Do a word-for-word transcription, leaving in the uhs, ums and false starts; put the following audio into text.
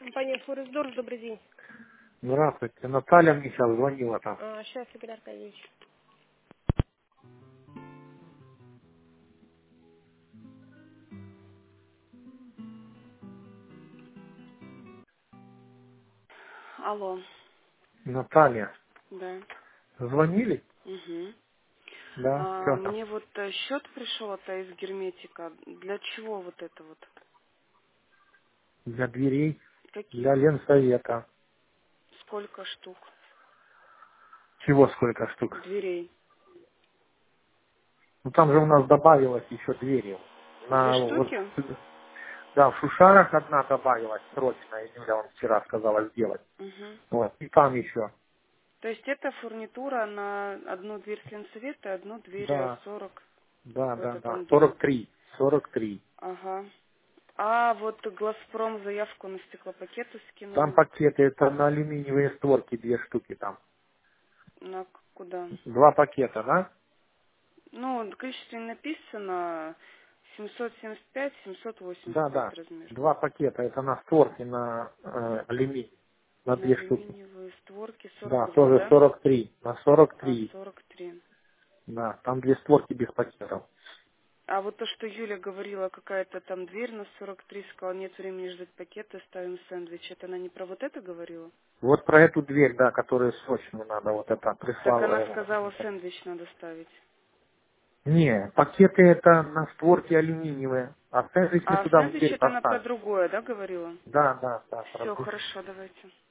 Компания Форестдорс, добрый день. Здравствуйте. Наталья мне сейчас звонила там. А, сейчас, Игорь Аркадьевич. Алло, Наталья. да. Звонили? Угу. Да. А, Что там? мне вот э, счет пришел от из Герметика. Для чего вот это вот? Для дверей, для Каких? Ленсовета. Сколько штук Чего сколько штук? дверей? Ну там же у нас добавилось еще двери. Две На вот, штуки? да, в Шушарах одна добавилась срочно, Юля вам вчера сказала сделать. Угу. Вот. И там еще. То есть это фурнитура на одну дверь с Ленсовета и одну дверь э, Да, сорок да, да, какой-то да. там дом. сорок три. сорок три. Ага. А вот Глазпром заявку на стеклопакеты Там скинул. пакеты, это на алюминиевые створки, две штуки там. На к- куда? Два пакета, да? Ну, в количестве не написано семьсот семьдесят пять, семьсот Да, восемьдесят пять да. размер. Два пакета. Это на створки, на э, алюминий. На На две штуки. алюминиевые створки Да, сорок два, тоже да? сорок три. На сорок А, три. сорок три. Да, там две створки без пакетов. А вот то, что Юля говорила, какая-то там дверь на сорок три, сказала, нет времени ждать пакеты, ставим сэндвич. Это она не про вот это говорила? Вот про эту дверь, да, которую срочно надо, вот это Так прислала она его. сказала, сэндвич надо ставить. Не, пакеты это на створки алюминиевые. А сэндвич мы А туда в сэндвич дверь это она про поставим. другое, да, говорила? Да, да, да, про Все, другую. хорошо, давайте.